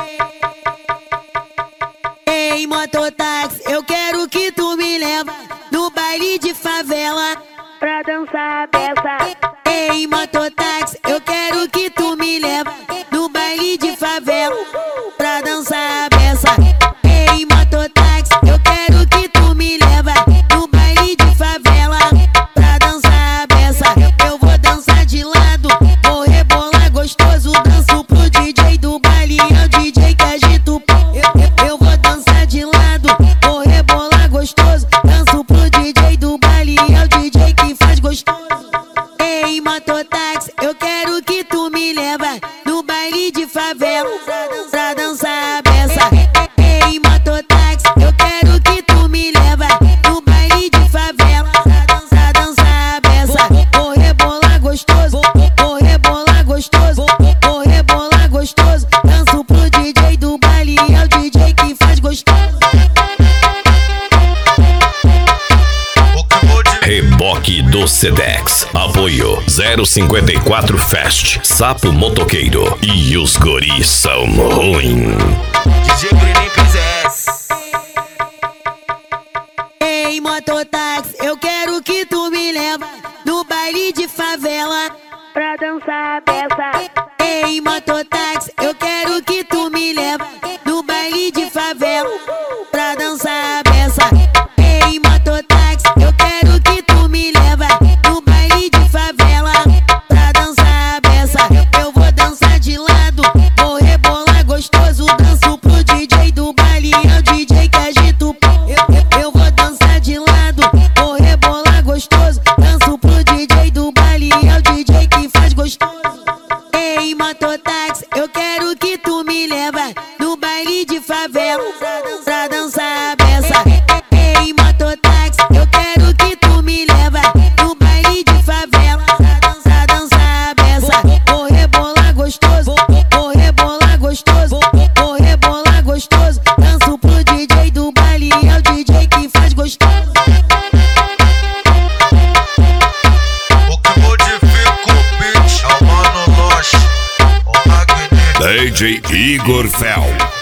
Ei, mototáxi, eu quero que tu me leva no baile de favela pra dançar a beça. Ei, mototáxi, eu quero que tu me leva no baile de favela pra dançar a beça. Ei, mototáxi, eu quero que tu me leva no baile de favela pra dançar a beça. Eu vou dançar de lado, vou rebolar gostoso, danço pro DJ do baile, é o DJ que agita o pau. Eu vou dançar de lado, vou rebolar gostoso, danço pro DJ do baile, é o DJ que faz gostoso. Ei, mototáxi, eu quero que tu me leva no baile de favela pra dançar a beça. Ei, mototáxi, eu quero que tu me leva no baile de favela pra dançar a beça. Vou rebolar gostoso, vou rebolar gostoso, vou rebolar gostoso, danço pro DJ do baile, é o DJ que faz gostoso. Reboque do Sedex. Apoio 054 Fest, Sapo Motoqueiro e os guris são ruim. DJ Brenin PZS. Ei, mototáxi, eu quero que tu me leva no baile de favela pra dançar a beça. Ei, mototáxi, eu quero que tu me leva no baile de favela pra dançar a beça. Ei, mototáxi, eu quero que tu me leva no baile de favela pra dançar a beça. Eu vou dançar de lado, vou rebolar gostoso, danço pro DJ do baile, é o DJ que agita o pau. Eu vou dançar de lado, vou rebolar gostoso, danço pro DJ do baile, é o DJ que faz gostoso. Ei, mototáxi, eu quero que tu me leva no baile de favela pra dançar a beça. Ei, mototáxi, eu quero que tu me leva no baile de favela pra dançar a beça. Vou rebolar gostoso, vou rebolar gostoso, vou rebolar gostoso, danço pro DJ do baile, é o DJ que faz gostoso. O que modifica o beat é o Mano Loche, o Magnífico. DJ Igor Fel.